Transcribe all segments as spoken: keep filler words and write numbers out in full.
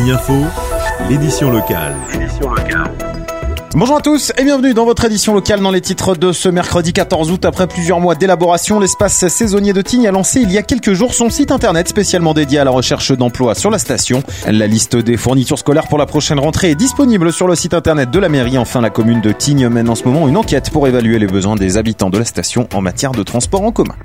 Tignes Info, l'édition locale. L'édition locale. Bonjour à tous et bienvenue dans votre édition locale dans les titres de ce mercredi quatorze août. Après plusieurs mois d'élaboration, l'espace saisonnier de Tignes a lancé il y a quelques jours son site internet spécialement dédié à la recherche d'emploi sur la station. La liste des fournitures scolaires pour la prochaine rentrée est disponible sur le site internet de la mairie. Enfin, la commune de Tignes mène en ce moment une enquête pour évaluer les besoins des habitants de la station en matière de transport en commun.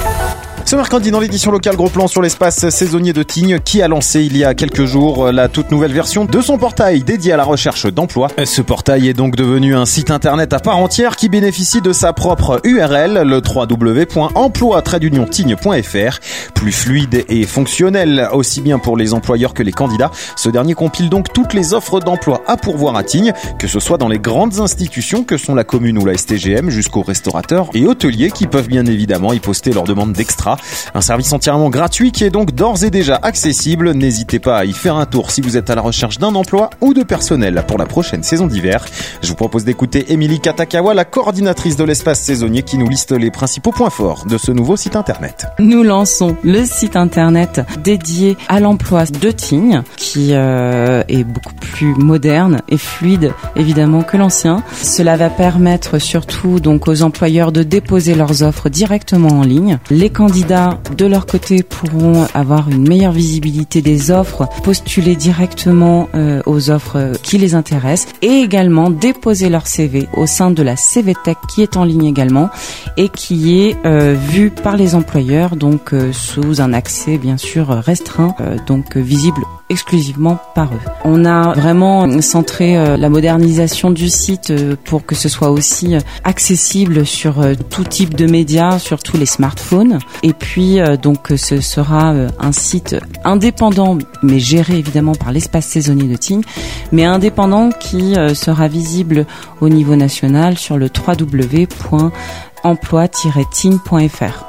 Ce mercredi, dans l'édition locale, gros plan sur l'espace saisonnier de Tignes qui a lancé il y a quelques jours la toute nouvelle version de son portail dédié à la recherche d'emploi. Ce portail est donc devenu un site internet à part entière qui bénéficie de sa propre U R L, le w w w point emploi tiret union tignes point f r. Plus fluide et fonctionnel, aussi bien pour les employeurs que les candidats. Ce dernier compile donc toutes les offres d'emploi à pourvoir à Tignes, que ce soit dans les grandes institutions que sont la commune ou la S T G M, jusqu'aux restaurateurs et hôteliers qui peuvent bien évidemment y poster leurs demandes d'extra. Un service entièrement gratuit qui est donc d'ores et déjà accessible. N'hésitez pas à y faire un tour si vous êtes à la recherche d'un emploi ou de personnel pour la prochaine saison d'hiver. Je vous propose d'écouter Émilie Katakawa, la coordinatrice de l'espace saisonnier, qui nous liste les principaux points forts de ce nouveau site internet. Nous lançons le site internet dédié à l'emploi de Tignes, qui euh, est beaucoup plus moderne et fluide évidemment que l'ancien. Cela va permettre surtout donc aux employeurs de déposer leurs offres directement en ligne. Les candidats de leur côté pourront avoir une meilleure visibilité des offres, postuler directement euh, aux offres qui les intéressent et également déposer leur C V au sein de la C V Tech qui est en ligne également et qui est euh, vue par les employeurs donc euh, sous un accès bien sûr restreint, euh, donc euh, visible exclusivement par eux. On a vraiment centré euh, la modernisation du site euh, pour que ce soit aussi euh, accessible sur euh, tout type de médias, sur tous les smartphones. Et puis euh, donc ce sera euh, un site indépendant, mais géré évidemment par l'espace saisonnier de Tignes, mais indépendant qui euh, sera visible au niveau national sur le w w w point emploi tiret tignes point f r.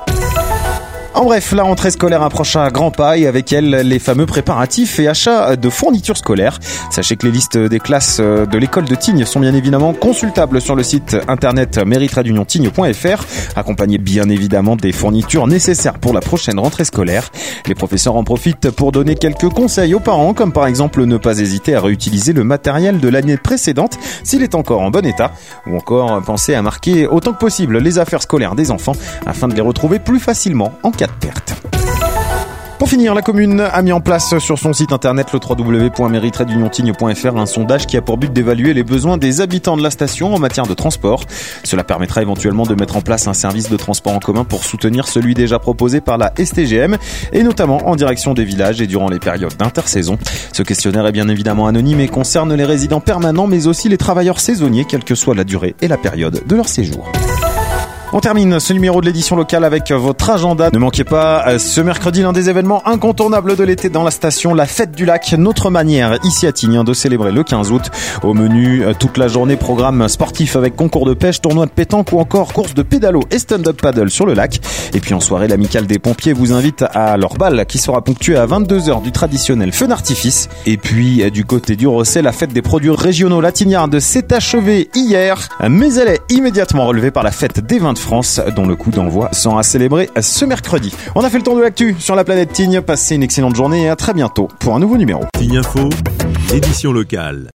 En bref, la rentrée scolaire approche à grands pas et avec elle les fameux préparatifs et achats de fournitures scolaires. Sachez que les listes des classes de l'école de Tignes sont bien évidemment consultables sur le site internet mairie tiret union tignes point f r, accompagnées bien évidemment des fournitures nécessaires pour la prochaine rentrée scolaire. Les professeurs en profitent pour donner quelques conseils aux parents, comme par exemple ne pas hésiter à réutiliser le matériel de l'année précédente s'il est encore en bon état, ou encore penser à marquer autant que possible les affaires scolaires des enfants afin de les retrouver plus facilement en cas de perte. Pour finir, la commune a mis en place sur son site internet le w w w point mairie tiret union tignes point f r un sondage qui a pour but d'évaluer les besoins des habitants de la station en matière de transport. Cela permettra éventuellement de mettre en place un service de transport en commun pour soutenir celui déjà proposé par la S T G M et notamment en direction des villages et durant les périodes d'intersaison. Ce questionnaire est bien évidemment anonyme et concerne les résidents permanents mais aussi les travailleurs saisonniers, quelle que soit la durée et la période de leur séjour. On termine ce numéro de l'édition locale avec votre agenda. Ne manquez pas ce mercredi l'un des événements incontournables de l'été dans la station, la fête du lac. Notre manière ici à Tignes de célébrer le quinze août. Au menu toute la journée, programme sportif avec concours de pêche, tournoi de pétanque ou encore course de pédalo et stand-up paddle sur le lac. Et puis en soirée, l'amicale des pompiers vous invite à leur bal qui sera ponctué à vingt-deux heures du traditionnel feu d'artifice. Et puis du côté du Rosset, la fête des produits régionaux latignards s'est achevée hier, mais elle est immédiatement relevée par la fête des vins de France, dont le coup d'envoi sera célébré ce mercredi. On a fait le tour de l'actu sur la planète Tignes. Passez une excellente journée et à très bientôt pour un nouveau numéro. Tignes Info, édition locale.